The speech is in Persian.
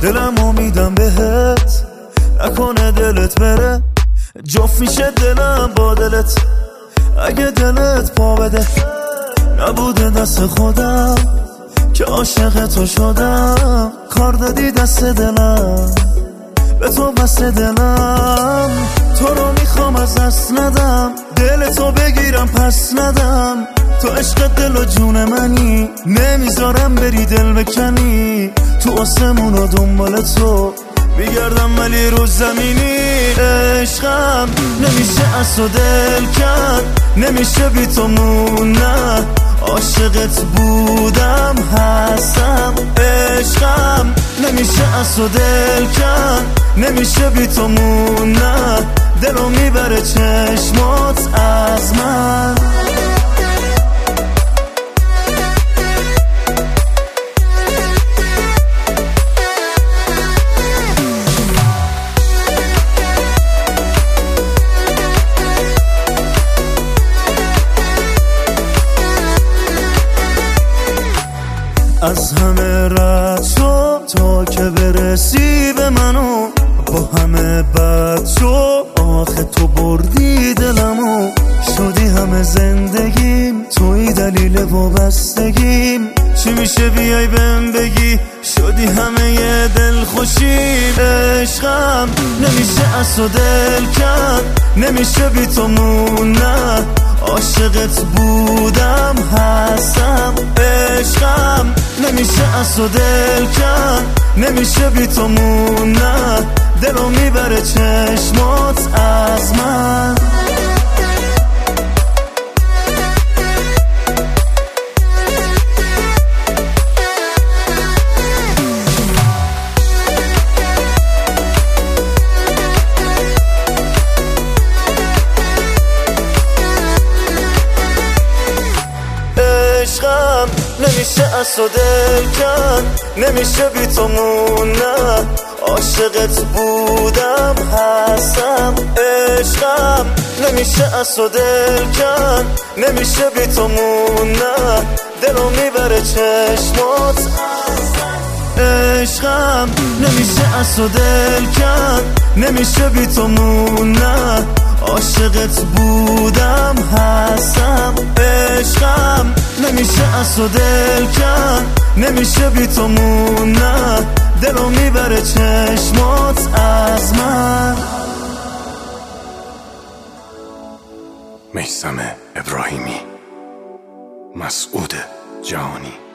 دلمو میدم بهت، نکنه دلت بره، جفت میشه دلم با دلت. اگه دلت پا بده، نبوده دست خودم که عاشق تو شدم. کار دادی دست دلم، به تو بست دلم. تو رو میخوام از دست ندم، دل تو بگیرم پس ندم. تو عشق دل و جون منی، نمیذارم بری دل بکنی. تو آسمون و دنبال تو میگردم ولی رو زمینی. عشقم نمیشه از تو دل کرد، نمیشه بی تو موندن. عاشقت بودم هستم. عشقم نمیشه از تو دل کرد، نمیشه بی تو موندن. دلو میبره چشمات از من. از همه رد شو تا که برسی به منو، با همه بد شو آخه تو بردی دلمو. شدی همه زندگیم، توی دلیل وابستگیم. چی میشه بیای بهم بگی، شدی همه ی دل خوشیم. عشقم نمیشه از تو دل کرد، نمیشه بی تو موندن. عاشقت بودم هستم. عشقم نمیشه از تو دل کرد، نمیشه بی تو موندن. دلو میبره چشمات از من. عشقم نمیشه از تو دل کرد، نمیشه بی تو موندن. عاشقت بودم هستم. عشقم نمیشه از تو دل کرد، نمیشه بی تو موندن. دلو میبره چشمات. عشقم نمیشه از تو دل کرد، نمیشه بی تو موندن. عاشقت بودم هستم. عشقم نمیشه از تو دل کرد، نمیشه بی تو موندن. دلو میبره چشمات از من. میثم ابراهیمی، مسعود جهانی.